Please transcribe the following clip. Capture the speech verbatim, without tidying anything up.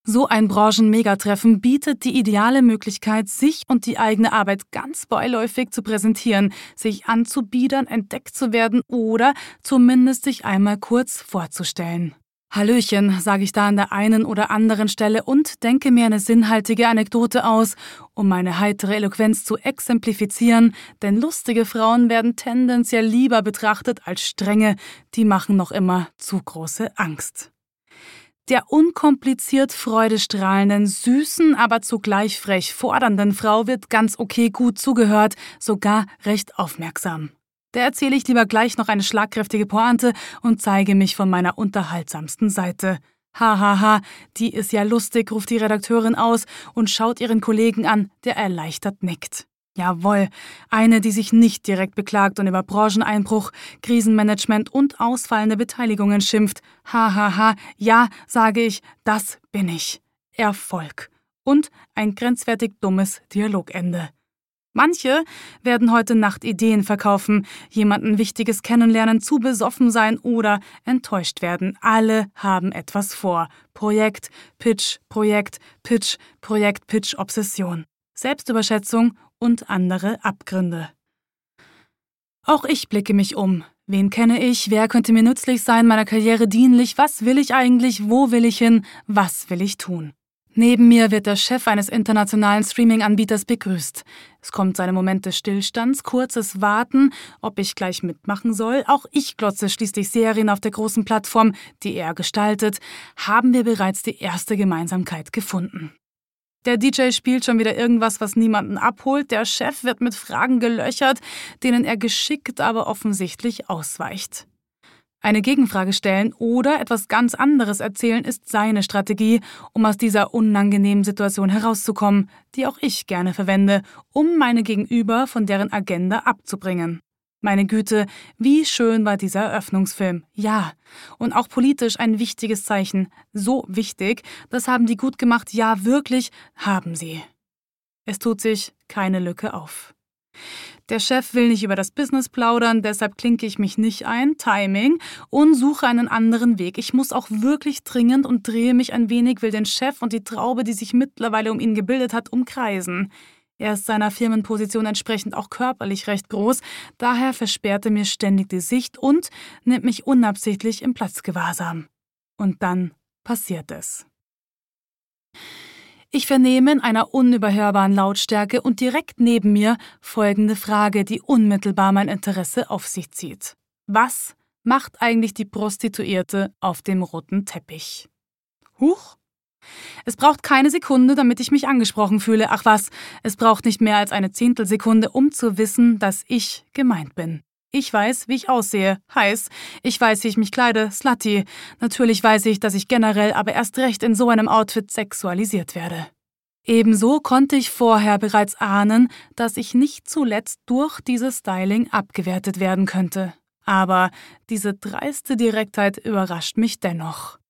So ein Branchen-Megatreffen bietet die ideale Möglichkeit, sich und die eigene Arbeit ganz beiläufig zu präsentieren, sich anzubiedern, entdeckt zu werden oder zumindest sich einmal kurz vorzustellen. Hallöchen, sage ich da an der einen oder anderen Stelle und denke mir eine sinnhaltige Anekdote aus, um meine heitere Eloquenz zu exemplifizieren, denn lustige Frauen werden tendenziell lieber betrachtet als strenge, die machen noch immer zu große Angst. Der unkompliziert freudestrahlenden, süßen, aber zugleich frech fordernden Frau wird ganz okay gut zugehört, sogar recht aufmerksam. Der erzähle ich lieber gleich noch eine schlagkräftige Pointe und zeige mich von meiner unterhaltsamsten Seite. Hahaha, ha, ha, die ist ja lustig, ruft die Redakteurin aus und schaut ihren Kollegen an, der erleichtert nickt. Jawohl, eine, die sich nicht direkt beklagt und über Brancheneinbruch, Krisenmanagement und ausfallende Beteiligungen schimpft. Hahaha, ha, ha. Ja, sage ich, das bin ich. Erfolg. Und ein grenzwertig dummes Dialogende. Manche werden heute Nacht Ideen verkaufen, jemanden Wichtiges kennenlernen, zu besoffen sein oder enttäuscht werden. Alle haben etwas vor. Projekt, Pitch, Projekt, Pitch, Projekt, Pitch, Obsession. Selbstüberschätzung und andere Abgründe. Auch ich blicke mich um. Wen kenne ich? Wer könnte mir nützlich sein, meiner Karriere dienlich? Was will ich eigentlich? Wo will ich hin? Was will ich tun? Neben mir wird der Chef eines internationalen Streaming-Anbieters begrüßt. Es kommt zu einem Moment des Stillstands, kurzes Warten, ob ich gleich mitmachen soll. Auch ich glotze schließlich Serien auf der großen Plattform, die er gestaltet. Haben wir bereits die erste Gemeinsamkeit gefunden. Der D J spielt schon wieder irgendwas, was niemanden abholt. Der Chef wird mit Fragen gelöchert, denen er geschickt, aber offensichtlich ausweicht. Eine Gegenfrage stellen oder etwas ganz anderes erzählen ist seine Strategie, um aus dieser unangenehmen Situation herauszukommen, die auch ich gerne verwende, um meine Gegenüber von deren Agenda abzubringen. Meine Güte, wie schön war dieser Eröffnungsfilm. Ja, und auch politisch ein wichtiges Zeichen. So wichtig, das haben die gut gemacht. Ja, wirklich, haben sie. Es tut sich keine Lücke auf. Der Chef will nicht über das Business plaudern, deshalb klinke ich mich nicht ein, Timing, und suche einen anderen Weg. Ich muss auch wirklich dringend und drehe mich ein wenig, will den Chef und die Traube, die sich mittlerweile um ihn gebildet hat, umkreisen. Er ist seiner Firmenposition entsprechend auch körperlich recht groß, daher versperrt er mir ständig die Sicht und nimmt mich unabsichtlich im Platzgewahrsam. Und dann passiert es. Ich vernehme in einer unüberhörbaren Lautstärke und direkt neben mir folgende Frage, die unmittelbar mein Interesse auf sich zieht. Was macht eigentlich die Prostituierte auf dem roten Teppich? Huch! Es braucht keine Sekunde, damit ich mich angesprochen fühle. Ach was, es braucht nicht mehr als eine Zehntelsekunde, um zu wissen, dass ich gemeint bin. Ich weiß, wie ich aussehe, heiß. Ich weiß, wie ich mich kleide, slutty. Natürlich weiß ich, dass ich generell, aber erst recht in so einem Outfit sexualisiert werde. Ebenso konnte ich vorher bereits ahnen, dass ich nicht zuletzt durch dieses Styling abgewertet werden könnte. Aber diese dreiste Direktheit überrascht mich dennoch.